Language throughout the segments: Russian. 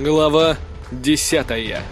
Глава 10.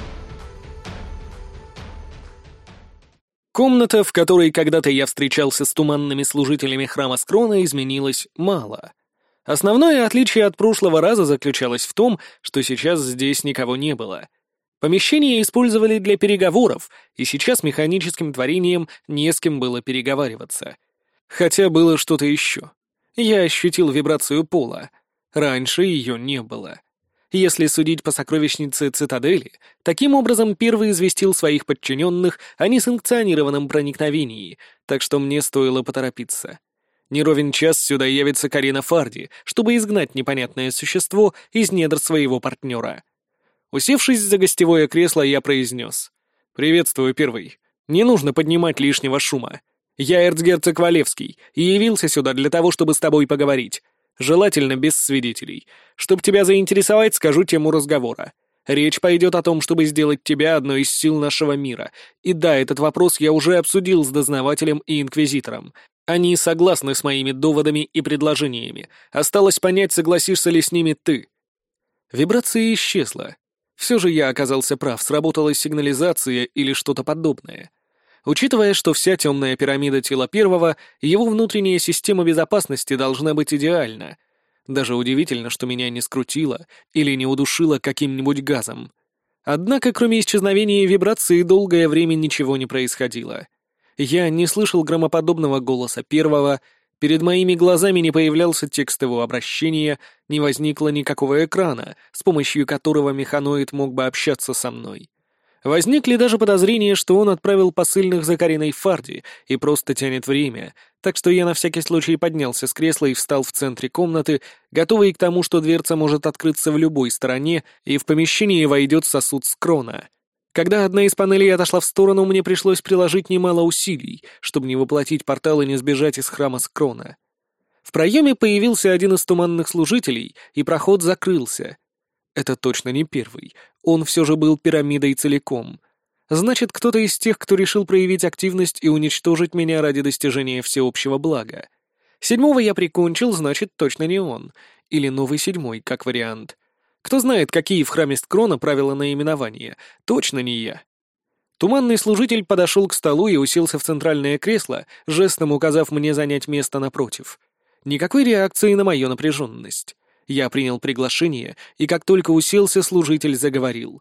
Комната, в которой когда-то я встречался с туманными служителями храма Скрона, изменилась мало. Основное отличие от прошлого раза заключалось в том, что сейчас здесь никого не было. Помещение использовали для переговоров, и сейчас механическим творением не с кем было переговариваться. Хотя было что-то еще. Я ощутил вибрацию пола. Раньше ее не было. Если судить по сокровищнице цитадели, таким образом первый известил своих подчиненных о несанкционированном проникновении, так что мне стоило поторопиться. Не ровен час сюда явится Карина Фарди, чтобы изгнать непонятное существо из недр своего партнера. Усевшись за гостевое кресло, я произнес: «Приветствую, первый. Не нужно поднимать лишнего шума. Я эрцгерцог Валевский и явился сюда для того, чтобы с тобой поговорить. Желательно без свидетелей. Чтоб тебя заинтересовать, скажу тему разговора. Речь пойдет о том, чтобы сделать тебя одной из сил нашего мира. И да, этот вопрос я уже обсудил с дознавателем и инквизитором. Они согласны с моими доводами и предложениями. Осталось понять, согласишься ли с ними ты». Вибрация исчезла. Все же я оказался прав, сработала сигнализация или что-то подобное. Учитывая, что вся темная пирамида тела первого, его внутренняя система безопасности должна быть идеальна. Даже удивительно, что меня не скрутило или не удушило каким-нибудь газом. Однако, кроме исчезновения вибрации, долгое время ничего не происходило. Я не слышал громоподобного голоса первого, перед моими глазами не появлялся текст его обращения, не возникло никакого экрана, с помощью которого механоид мог бы общаться со мной. Возникли даже подозрения, что он отправил посыльных за Кариной Фарди и просто тянет время, так что я на всякий случай поднялся с кресла и встал в центре комнаты, готовый к тому, что дверца может открыться в любой стороне, и в помещение войдет сосуд Скрона. Когда одна из панелей отошла в сторону, мне пришлось приложить немало усилий, чтобы не воплотить портал и не сбежать из храма Скрона. В проеме появился один из туманных служителей, и проход закрылся. Это точно не первый. Он все же был пирамидой целиком. Значит, кто-то из тех, кто решил проявить активность и уничтожить меня ради достижения всеобщего блага. Седьмого я прикончил, значит, точно не он. Или новый седьмой, как вариант. Кто знает, какие в храме Скрона правила наименования. Точно не я. Туманный служитель подошел к столу и уселся в центральное кресло, жестом указав мне занять место напротив. Никакой реакции на мою напряженность. Я принял приглашение, и как только уселся, служитель заговорил.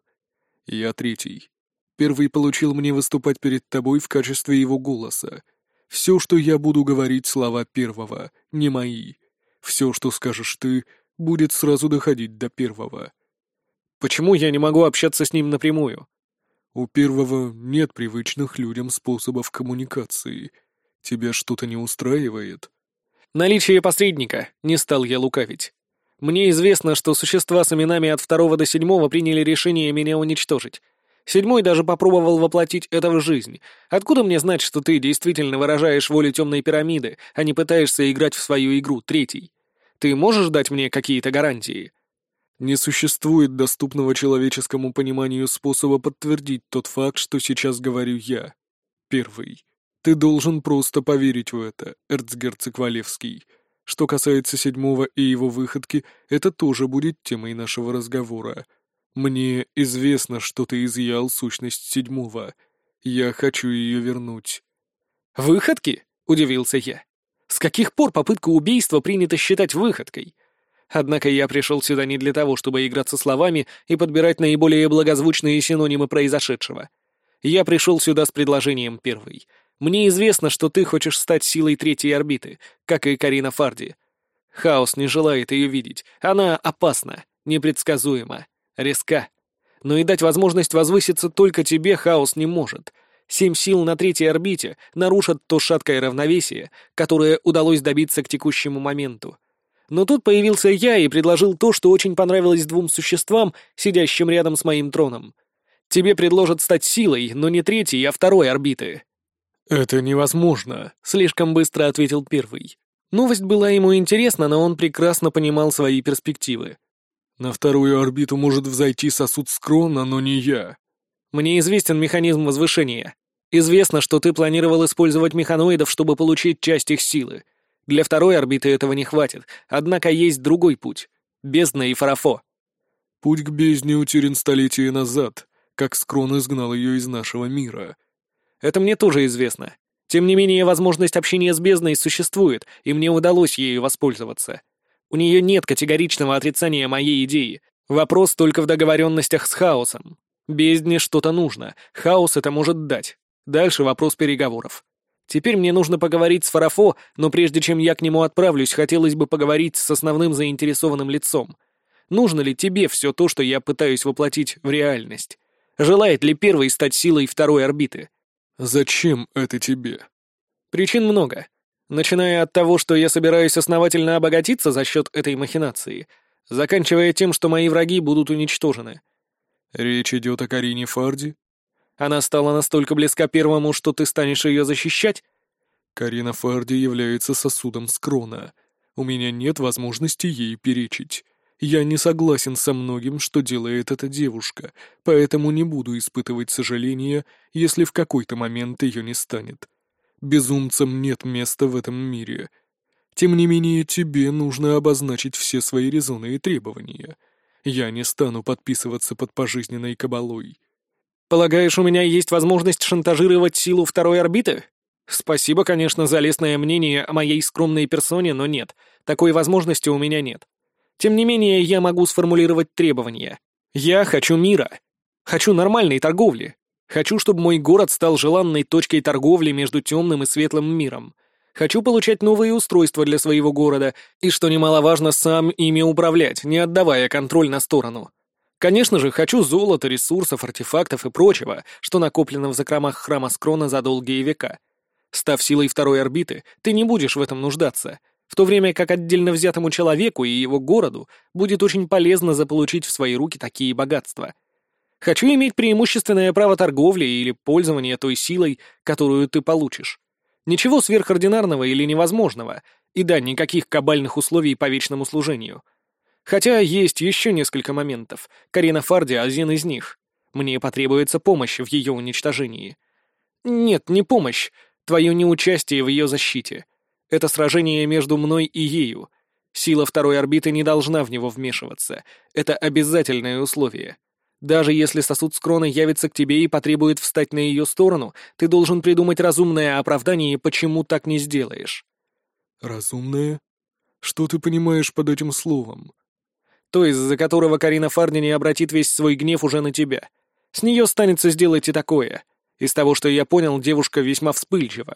«Я третий. Первый получил мне выступать перед тобой в качестве его голоса. Все, что я буду говорить, слова первого, не мои. Все, что скажешь ты, будет сразу доходить до первого». «Почему я не могу общаться с ним напрямую?» «У первого нет привычных людям способов коммуникации. Тебя что-то не устраивает?» «Наличие посредника», — не стал я лукавить. «Мне известно, что существа с именами от 2 до 7 приняли решение меня уничтожить. 7 даже попробовал воплотить это в жизнь. Откуда мне знать, что ты действительно выражаешь волю темной пирамиды, а не пытаешься играть в свою игру, 3? Ты можешь дать мне какие-то гарантии?» «Не существует доступного человеческому пониманию способа подтвердить тот факт, что сейчас говорю я. Первый. Ты должен просто поверить в это, эрцгерцог Валевский. Что касается 7 и его выходки, это тоже будет темой нашего разговора. Мне известно, что ты изъял сущность 7. Я хочу ее вернуть». «Выходки?» — удивился я. «С каких пор попытка убийства принято считать выходкой? Однако я пришел сюда не для того, чтобы играться словами и подбирать наиболее благозвучные синонимы произошедшего. Я пришел сюда с предложением первый. Мне известно, что ты хочешь стать силой 3-й орбиты, как и Карина Фарди. Хаос не желает ее видеть. Она опасна, непредсказуема, резка. Но и дать возможность возвыситься только тебе Хаос не может. 7 сил на 3-й орбите нарушат то шаткое равновесие, которое удалось добиться к текущему моменту. Но тут появился я и предложил то, что очень понравилось 2 существам, сидящим рядом с моим троном. Тебе предложат стать силой, но не 3-й, а 2-й орбиты». «Это невозможно», — слишком быстро ответил первый. Новость была ему интересна, но он прекрасно понимал свои перспективы. «На 2-ю орбиту может взойти сосуд Скрона, но не я». «Мне известен механизм возвышения. Известно, что ты планировал использовать механоидов, чтобы получить часть их силы. Для 2-й орбиты этого не хватит, однако есть другой путь — бездна и Фарафо». Путь к бездне утерян столетия назад, как Скрон изгнал ее из нашего мира. Это мне тоже известно. Тем не менее, возможность общения с бездной существует, и мне удалось ею воспользоваться. У нее нет категоричного отрицания моей идеи. Вопрос только в договоренностях с хаосом. Бездне что-то нужно, хаос это может дать. Дальше вопрос переговоров. Теперь мне нужно поговорить с Фарафо, но прежде чем я к нему отправлюсь, хотелось бы поговорить с основным заинтересованным лицом. Нужно ли тебе все то, что я пытаюсь воплотить в реальность? Желает ли первый стать силой второй орбиты? Зачем это тебе? Причин много. Начиная от того, что я собираюсь основательно обогатиться за счет этой махинации, заканчивая тем, что мои враги будут уничтожены. Речь идет о Карине Фарди? Она стала настолько близка первому, что ты станешь ее защищать? Карина Фарди является сосудом Скрона. У меня нет возможности ей перечить. Я не согласен со многим, что делает эта девушка, поэтому не буду испытывать сожаления, если в какой-то момент ее не станет. Безумцам нет места в этом мире. Тем не менее, тебе нужно обозначить все свои резоны и требования. Я не стану подписываться под пожизненной кабалой. Полагаешь, у меня есть возможность шантажировать силу второй орбиты? Спасибо, конечно, за лестное мнение о моей скромной персоне, но нет, такой возможности у меня нет. Тем не менее, я могу сформулировать требования. Я хочу мира. Хочу нормальной торговли. Хочу, чтобы мой город стал желанной точкой торговли между темным и светлым миром. Хочу получать новые устройства для своего города и, что немаловажно, сам ими управлять, не отдавая контроль на сторону. Конечно же, хочу золота, ресурсов, артефактов и прочего, что накоплено в закромах храма Скрона за долгие века. Став силой второй орбиты, ты не будешь в этом нуждаться, в то время как отдельно взятому человеку и его городу будет очень полезно заполучить в свои руки такие богатства. Хочу иметь преимущественное право торговли или пользования той силой, которую ты получишь. Ничего сверхординарного или невозможного, и да, никаких кабальных условий по вечному служению. Хотя есть еще несколько моментов. Карина Фарди — один из них. Мне потребуется помощь в ее уничтожении. Нет, не помощь. Твое неучастие в ее защите. Это сражение между мной и ею. Сила второй орбиты не должна в него вмешиваться. Это обязательное условие. Даже если сосуд Скрона явится к тебе и потребует встать на ее сторону, ты должен придумать разумное оправдание, почему так не сделаешь. Разумное? Что ты понимаешь под этим словом? То, из-за которого Карина Фарди не обратит весь свой гнев уже на тебя. С нее станется сделать и такое. Из того, что я понял, девушка весьма вспыльчива.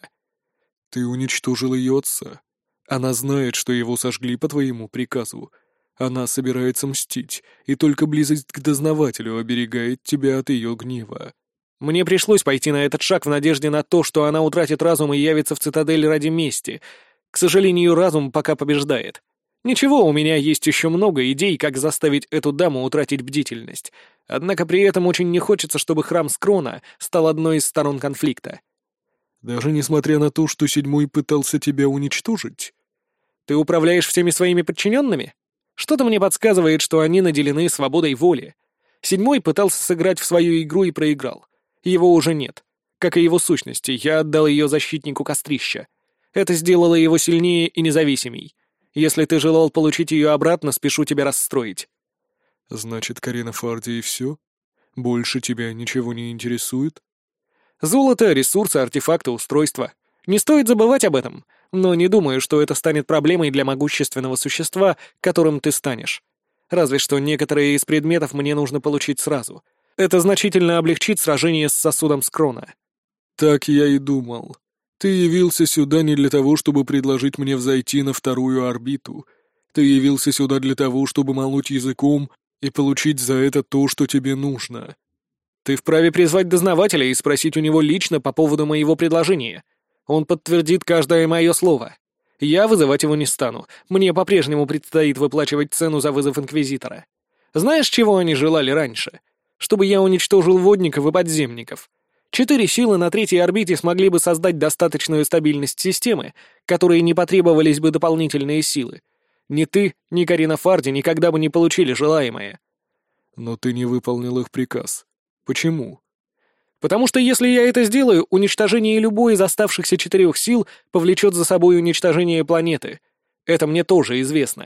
Ты уничтожил ее отца. Она знает, что его сожгли по твоему приказу. Она собирается мстить, и только близость к дознавателю оберегает тебя от ее гнева. Мне пришлось пойти на этот шаг в надежде на то, что она утратит разум и явится в цитадель ради мести. К сожалению, разум пока побеждает. Ничего, у меня есть еще много идей, как заставить эту даму утратить бдительность. Однако при этом очень не хочется, чтобы храм Скрона стал одной из сторон конфликта. Даже несмотря на то, что седьмой пытался тебя уничтожить? Ты управляешь всеми своими подчиненными? Что-то мне подсказывает, что они наделены свободой воли. Седьмой пытался сыграть в свою игру и проиграл. Его уже нет. Как и его сущности, я отдал ее защитнику Кострища. Это сделало его сильнее и независимей. Если ты желал получить ее обратно, спешу тебя расстроить. Значит, Карина Фарди и все? Больше тебя ничего не интересует? Золото, ресурсы, артефакты, устройства. Не стоит забывать об этом, но не думаю, что это станет проблемой для могущественного существа, которым ты станешь. Разве что некоторые из предметов мне нужно получить сразу. Это значительно облегчит сражение с сосудом Скрона. Так я и думал. Ты явился сюда не для того, чтобы предложить мне взойти на вторую орбиту. Ты явился сюда для того, чтобы молоть языком и получить за это то, что тебе нужно. Ты вправе призвать дознавателя и спросить у него лично по поводу моего предложения. Он подтвердит каждое мое слово. Я вызывать его не стану. Мне по-прежнему предстоит выплачивать цену за вызов Инквизитора. Знаешь, чего они желали раньше? Чтобы я уничтожил водников и подземников. 4 силы на третьей орбите смогли бы создать достаточную стабильность системы, которой не потребовались бы дополнительные силы. Ни ты, ни Карина Фарди никогда бы не получили желаемое. Но ты не выполнил их приказ. Почему? Потому что если я это сделаю, уничтожение любой из оставшихся 4 сил повлечет за собой уничтожение планеты. Это мне тоже известно.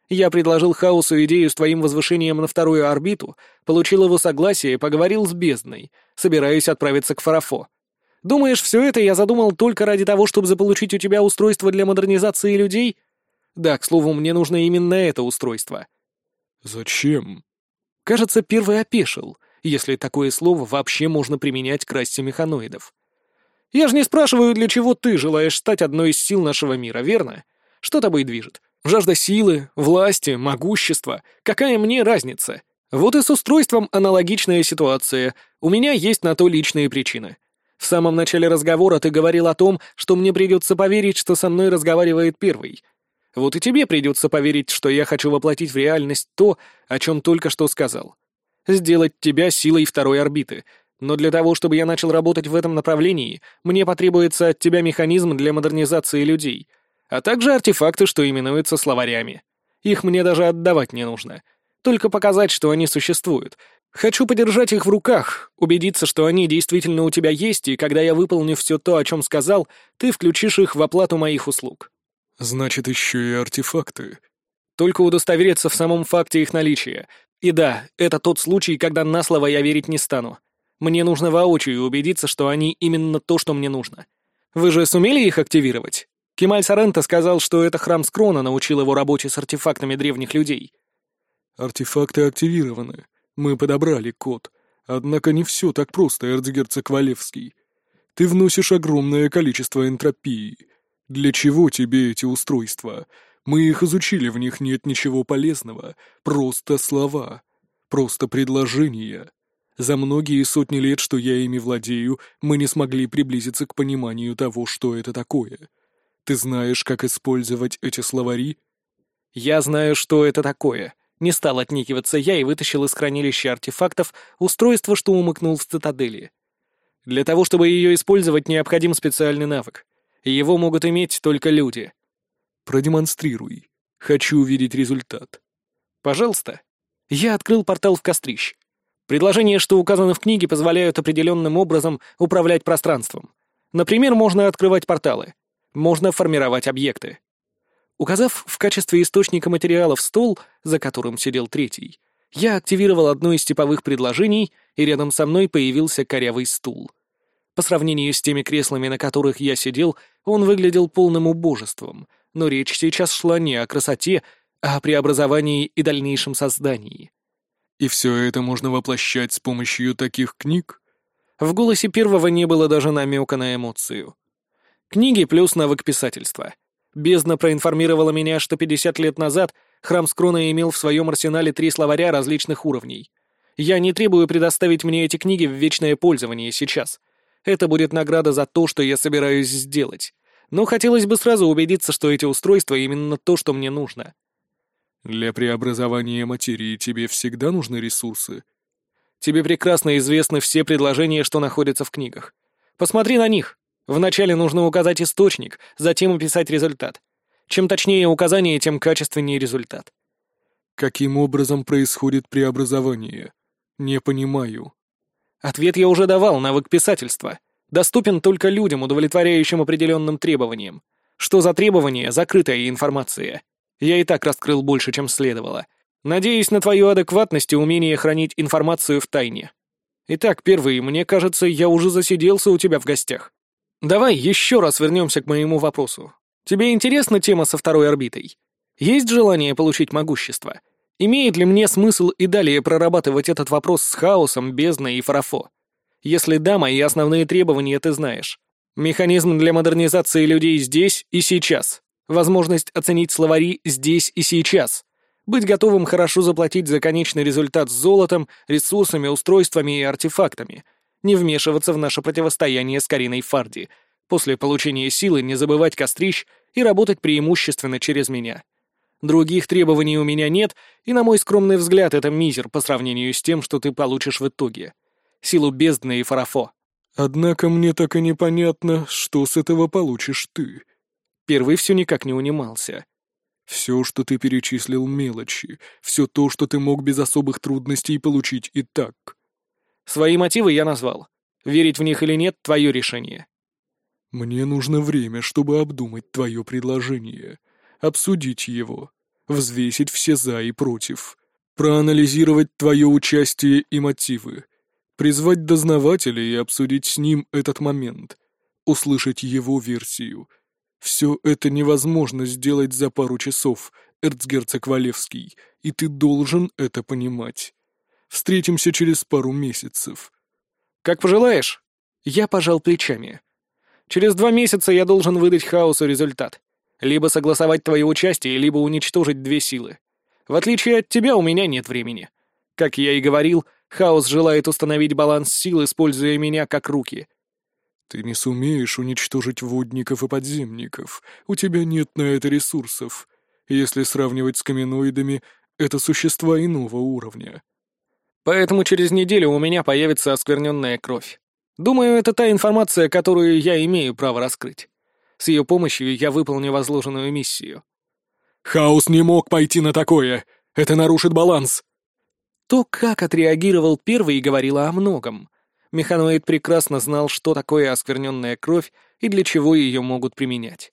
Я предложил Хаосу идею с твоим возвышением на вторую орбиту, получил его согласие, поговорил с бездной, собираюсь отправиться к Фарафо. Думаешь, все это я задумал только ради того, чтобы заполучить у тебя устройство для модернизации людей? Да, к слову, мне нужно именно это устройство. Зачем? Кажется, первый опешил, если такое слово вообще можно применять к расе механоидов. Я же не спрашиваю, для чего ты желаешь стать одной из сил нашего мира, верно? Что тобой движет? Жажда силы, власти, могущества. Какая мне разница? Вот и с устройством аналогичная ситуация. У меня есть на то личные причины. В самом начале разговора ты говорил о том, что мне придется поверить, что со мной разговаривает первый. Вот и тебе придется поверить, что я хочу воплотить в реальность то, о чем только что сказал. Сделать тебя силой второй орбиты. Но для того, чтобы я начал работать в этом направлении, мне потребуется от тебя механизм для модернизации людей, а также артефакты, что именуются словарями. Их мне даже отдавать не нужно. Только показать, что они существуют. Хочу подержать их в руках, убедиться, что они действительно у тебя есть, и когда я выполню все то, о чем сказал, ты включишь их в оплату моих услуг. Значит, еще и артефакты. Только удостовериться в самом факте их наличия. И да, это тот случай, когда на слово я верить не стану. Мне нужно воочию убедиться, что они именно то, что мне нужно. Вы же сумели их активировать? Кемаль Соренто сказал, что это храм Скрона научил его работе с артефактами древних людей. Артефакты активированы. Мы подобрали код. Однако не все так просто, эрцгерцог Валевский. Ты вносишь огромное количество энтропии. Для чего тебе эти устройства? Мы их изучили, в них нет ничего полезного. Просто слова. Просто предложения. За многие сотни лет, что я ими владею, мы не смогли приблизиться к пониманию того, что это такое. Ты знаешь, как использовать эти словари? Я знаю, что это такое. Не стал отнекиваться я и вытащил из хранилища артефактов устройство, что умыкнул в цитадели. Для того, чтобы ее использовать, необходим специальный навык. Его могут иметь только люди. Продемонстрируй. Хочу увидеть результат. Пожалуйста. Я открыл портал в Кострищ. Предложения, что указаны в книге, позволяют определенным образом управлять пространством. Например, можно открывать порталы. Можно формировать объекты. Указав в качестве источника материалов стол, за которым сидел третий, я активировал одно из типовых предложений, и рядом со мной появился корявый стул. По сравнению с теми креслами, на которых я сидел, он выглядел полным убожеством, но речь сейчас шла не о красоте, а о преобразовании и дальнейшем создании. И все это можно воплощать с помощью таких книг? В голосе первого не было даже намека на эмоцию. Книги плюс навык писательства. Бездна проинформировала меня, что 50 лет назад храм Скрона имел в своем арсенале 3 словаря различных уровней. Я не требую предоставить мне эти книги в вечное пользование сейчас. Это будет награда за то, что я собираюсь сделать. Но хотелось бы сразу убедиться, что эти устройства именно то, что мне нужно. Для преобразования материи тебе всегда нужны ресурсы? Тебе прекрасно известны все предложения, что находятся в книгах. Посмотри на них. Вначале нужно указать источник, затем описать результат. Чем точнее указание, тем качественнее результат. Каким образом происходит преобразование? Не понимаю. Ответ я уже давал, навык писательства. Доступен только людям, удовлетворяющим определенным требованиям. Что за требования — закрытая информация. Я и так раскрыл больше, чем следовало. Надеюсь на твою адекватность и умение хранить информацию в тайне. Итак, первый, мне кажется, я уже засиделся у тебя в гостях. Давай еще раз вернемся к моему вопросу. Тебе интересна тема со второй орбитой? Есть желание получить могущество? Имеет ли мне смысл и далее прорабатывать этот вопрос с Хаосом, Бездной и Фарафо? Если да, мои основные требования ты знаешь. Механизм для модернизации людей здесь и сейчас. Возможность оценить словари здесь и сейчас. Быть готовым хорошо заплатить за конечный результат с золотом, ресурсами, устройствами и артефактами. Не вмешиваться в наше противостояние с Кариной Фарди. После получения силы не забывать Кострищ и работать преимущественно через меня. Других требований у меня нет, и, на мой скромный взгляд, это мизер по сравнению с тем, что ты получишь в итоге. Силу Бездны и Фарафо. Однако мне так и непонятно, что с этого получишь ты. Первый все никак не унимался. Все, что ты перечислил, мелочи. Все то, что ты мог без особых трудностей получить и так. Свои мотивы я назвал. Верить в них или нет — твое решение. Мне нужно время, чтобы обдумать твое предложение, обсудить его. взвесить все «за» и «против», проанализировать твое участие и мотивы, призвать дознавателя и обсудить с ним этот момент, услышать его версию. Все это невозможно сделать за пару часов, эрцгерцог Валевский, и ты должен это понимать. Встретимся через пару месяцев. Как пожелаешь. Я пожал плечами. Через 2 месяца я должен выдать хаосу результат. Либо согласовать твое участие, либо уничтожить 2 силы. В отличие от тебя, у меня нет времени. Как я и говорил, хаос желает установить баланс сил, используя меня как руки. Ты не сумеешь уничтожить водников и подземников. У тебя нет на это ресурсов. Если сравнивать с каменоидами, это существа иного уровня. Поэтому через неделю у меня появится оскверненная кровь. Думаю, это та информация, которую я имею право раскрыть. С ее помощью я выполню возложенную миссию. Хаос не мог пойти на такое. Это нарушит баланс. То, как отреагировал первый, говорило о многом. Механоид прекрасно знал, что такое оскверненная кровь и для чего ее могут применять.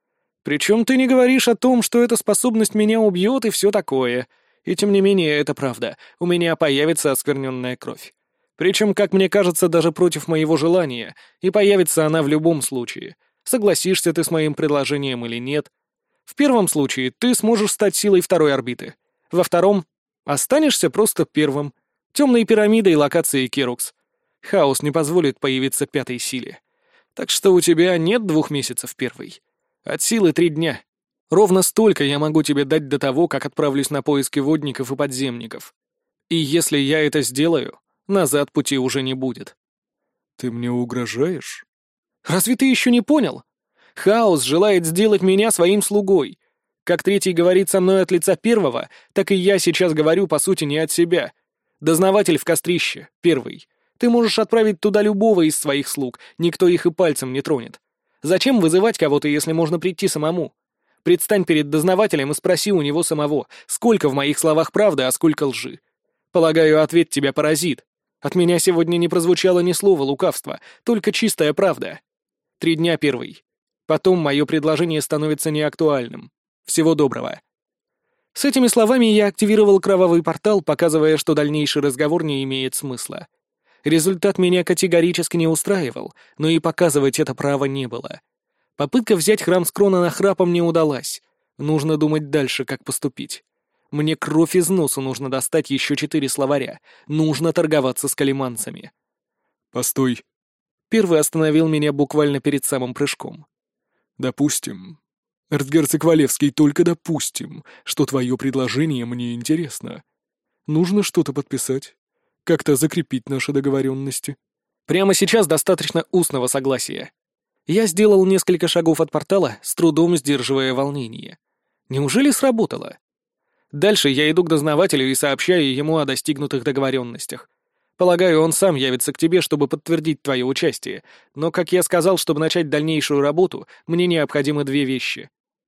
Причем ты не говоришь о том, что эта способность меня убьет и все такое. И тем не менее, это правда. У меня появится оскверненная кровь. Причем, как мне кажется, даже против моего желания. И появится она в любом случае. Согласишься ты с моим предложением или нет. В первом случае ты сможешь стать силой второй орбиты. Во втором останешься просто первым. Темной пирамидой локации Керукс. Хаос не позволит появиться 5-й силе. Так что у тебя нет 2 месяцев первой. От силы 3 дня. Ровно столько я могу тебе дать до того, как отправлюсь на поиски водников и подземников. И если я это сделаю, назад пути уже не будет. Ты мне угрожаешь? Разве ты еще не понял? Хаос желает сделать меня своим слугой. Как третий говорит со мной от лица первого, так и я сейчас говорю, по сути, не от себя. Дознаватель в кострище, первый. Ты можешь отправить туда любого из своих слуг, никто их и пальцем не тронет. Зачем вызывать кого-то, если можно прийти самому? Предстань перед дознавателем и спроси у него самого, сколько в моих словах правды, а сколько лжи. Полагаю, ответ тебя поразит. От меня сегодня не прозвучало ни слова лукавства, только чистая правда. 3 дня первый. Потом мое предложение становится неактуальным. Всего доброго. С этими словами я активировал кровавый портал, показывая, что дальнейший разговор не имеет смысла. Результат меня категорически не устраивал, но и показывать это право не было. Попытка взять храм Скрона нахрапом не удалась. Нужно думать дальше, как поступить. Мне кровь из носу нужно достать еще 4 словаря. Нужно торговаться с калиманцами. Постой. Первый остановил меня буквально перед самым прыжком. Допустим. Эрцгерцог Валевский, только допустим, что твое предложение мне интересно. Нужно что-то подписать. Как-то закрепить наши договоренности. Прямо сейчас достаточно устного согласия. Я сделал несколько шагов от портала, с трудом сдерживая волнение. Неужели сработало? Дальше я иду к дознавателю и сообщаю ему о достигнутых договоренностях. Полагаю, он сам явится к тебе, чтобы подтвердить твое участие, но, как я сказал, чтобы начать дальнейшую работу, мне необходимы 2 вещи.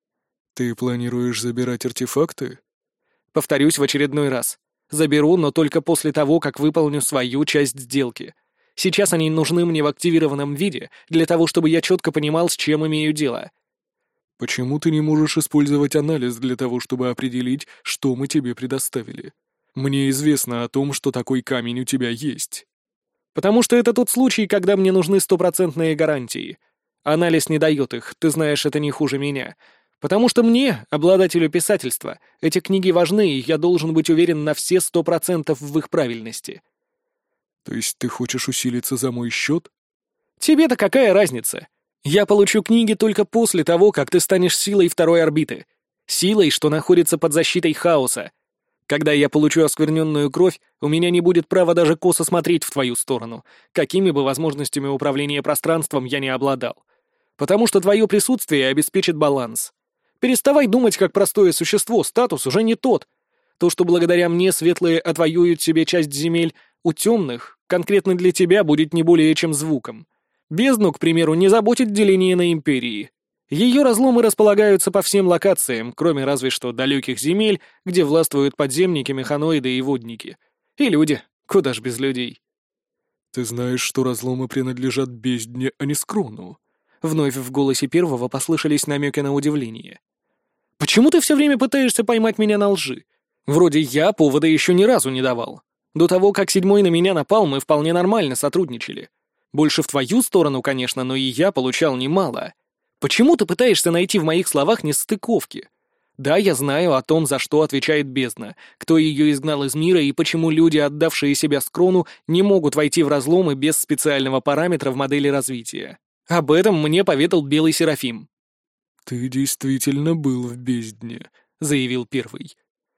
Ты планируешь забирать артефакты? Повторюсь в очередной раз. Заберу, но только после того, как выполню свою часть сделки. Сейчас они нужны мне в активированном виде, для того, чтобы я четко понимал, с чем имею дело. Почему ты не можешь использовать анализ для того, чтобы определить, что мы тебе предоставили? Мне известно о том, что такой камень у тебя есть. Потому что это тот случай, когда мне нужны 100% гарантии. Анализ не дает их, ты знаешь, это не хуже меня. Потому что мне, обладателю писательства, эти книги важны, и я должен быть уверен на все 100% в их правильности. То есть ты хочешь усилиться за мой счет? Тебе-то какая разница? Я получу книги только после того, как ты станешь силой второй орбиты. Силой, что находится под защитой хаоса. Когда я получу оскверненную кровь, у меня не будет права даже косо смотреть в твою сторону, какими бы возможностями управления пространством я не обладал. Потому что твое присутствие обеспечит баланс. Переставай думать как простое существо, статус уже не тот. То, что благодаря мне светлые отвоюют себе часть земель, у темных, конкретно для тебя, будет не более чем звуком. Бездну, к примеру, не заботит деление на империи. Ее разломы располагаются по всем локациям, кроме разве что далеких земель, где властвуют подземники, механоиды и водники. И люди, куда ж без людей. Ты знаешь, что разломы принадлежат бездне, а не Скрону. Вновь в голосе первого послышались намеки на удивление. Почему ты все время пытаешься поймать меня на лжи? Вроде я повода еще ни разу не давал. До того, как седьмой на меня напал, мы вполне нормально сотрудничали. Больше в твою сторону, конечно, но и я получал немало. Почему ты пытаешься найти в моих словах нестыковки? Да, я знаю о том, за что отвечает бездна, кто ее изгнал из мира и почему люди, отдавшие себя Скрону, не могут войти в разломы без специального параметра в модели развития. Об этом мне поведал Белый Серафим. «Ты действительно был в бездне», — заявил первый.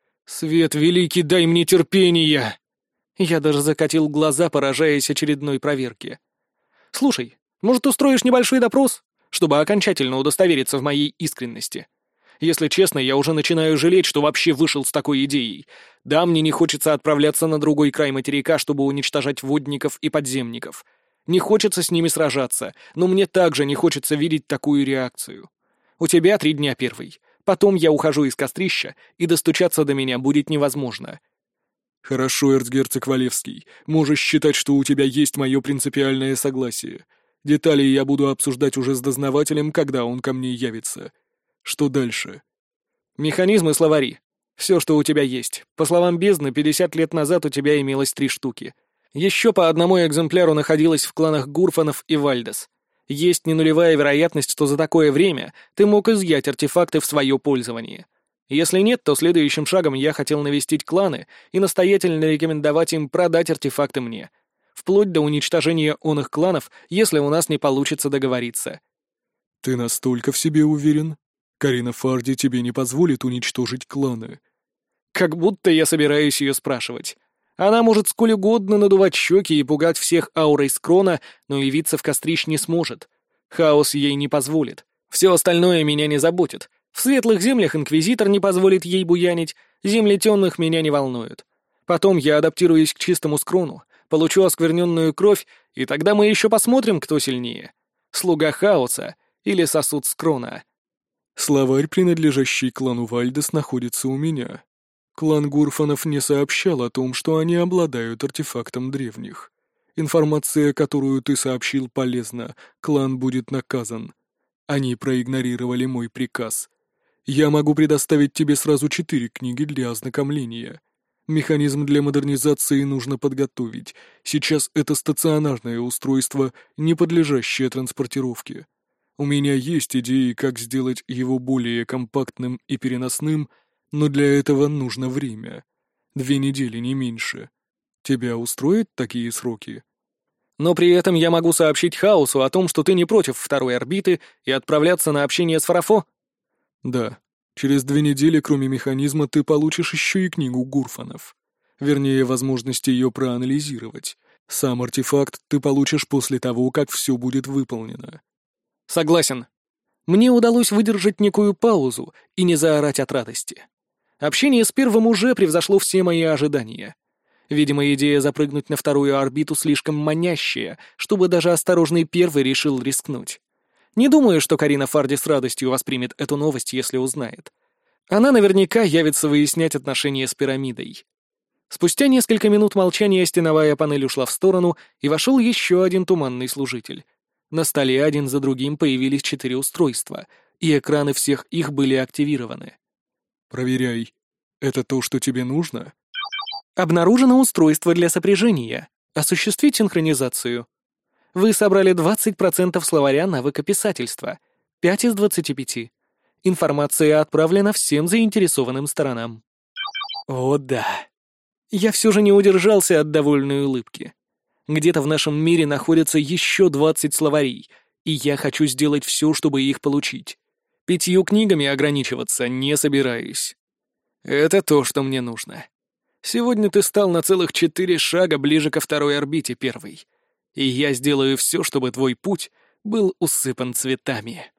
«Свет великий, дай мне терпения!» Я даже закатил глаза, поражаясь очередной проверке. «Слушай, может, устроишь небольшой допрос, чтобы окончательно удостовериться в моей искренности? Если честно, я уже начинаю жалеть, что вообще вышел с такой идеей. Да, мне не хочется отправляться на другой край материка, чтобы уничтожать водников и подземников. Не хочется с ними сражаться, но мне также не хочется видеть такую реакцию. У тебя 3 дня первый. Потом я ухожу из кострища, и достучаться до меня будет невозможно». «Хорошо, эрцгерцог Валевский. Можешь считать, что у тебя есть мое принципиальное согласие. Детали я буду обсуждать уже с дознавателем, когда он ко мне явится. Что дальше?» «Механизмы, словари. Все, что у тебя есть. По словам бездны, 50 лет назад у тебя имелось 3 штуки. Еще по одному экземпляру находилось в кланах Гурфанов и Вальдес. Есть ненулевая вероятность, что за такое время ты мог изъять артефакты в свое пользование. Если нет, то следующим шагом я хотел навестить кланы и настоятельно рекомендовать им продать артефакты мне. Вплоть до уничтожения оных кланов, если у нас не получится договориться». «Ты настолько в себе уверен? Карина Фарди тебе не позволит уничтожить кланы». Как будто я собираюсь ее спрашивать. Она может сколь угодно надувать щеки и пугать всех аурой Скрона, но явиться в кострищ не сможет. Хаос ей не позволит. Все остальное меня не заботит. В светлых землях Инквизитор не позволит ей буянить, земли темных меня не волнуют. Потом я адаптируюсь к чистому Скрону, получу оскверненную кровь, и тогда мы еще посмотрим, кто сильнее. Слуга Хаоса или сосуд Скрона. «Словарь, принадлежащий клану Вальдес, находится у меня. Клан Гурфанов не сообщал о том, что они обладают артефактом древних. Информация, которую ты сообщил, полезна. Клан будет наказан. Они проигнорировали мой приказ. Я могу предоставить тебе сразу 4 книги для ознакомления. Механизм для модернизации нужно подготовить. Сейчас это стационарное устройство, не подлежащее транспортировке. У меня есть идеи, как сделать его более компактным и переносным, но для этого нужно время. 2 недели, не меньше. Тебя устроят такие сроки?» Но при этом я могу сообщить Хаосу о том, что ты не против второй орбиты и отправляться на общение с Фарафо? «Да. Через 2 недели, кроме механизма, ты получишь еще и книгу Гурфанов. Вернее, возможность ее проанализировать. Сам артефакт ты получишь после того, как все будет выполнено». Согласен. Мне удалось выдержать некую паузу и не заорать от радости. Общение с первым уже превзошло все мои ожидания. Видимо, идея запрыгнуть на вторую орбиту слишком манящая, чтобы даже осторожный первый решил рискнуть. Не думаю, что Карина Фарди с радостью воспримет эту новость, если узнает. Она наверняка явится выяснять отношения с пирамидой. Спустя несколько минут молчания стеновая панель ушла в сторону, и вошел еще один туманный служитель. На столе один за другим появились 4 устройства, и экраны всех их были активированы. «Проверяй. Это то, что тебе нужно?» Обнаружено устройство для сопряжения. Осуществить синхронизацию. Вы собрали 20% словаря навыка писательства. 5 из 25. Информация отправлена всем заинтересованным сторонам. О да. Я все же не удержался от довольной улыбки. Где-то в нашем мире находится еще 20 словарей, и я хочу сделать все, чтобы их получить. 5 книгами ограничиваться не собираюсь. Это то, что мне нужно. Сегодня ты стал на целых 4 шага ближе ко второй орбите первой, и я сделаю все, чтобы твой путь был усыпан цветами.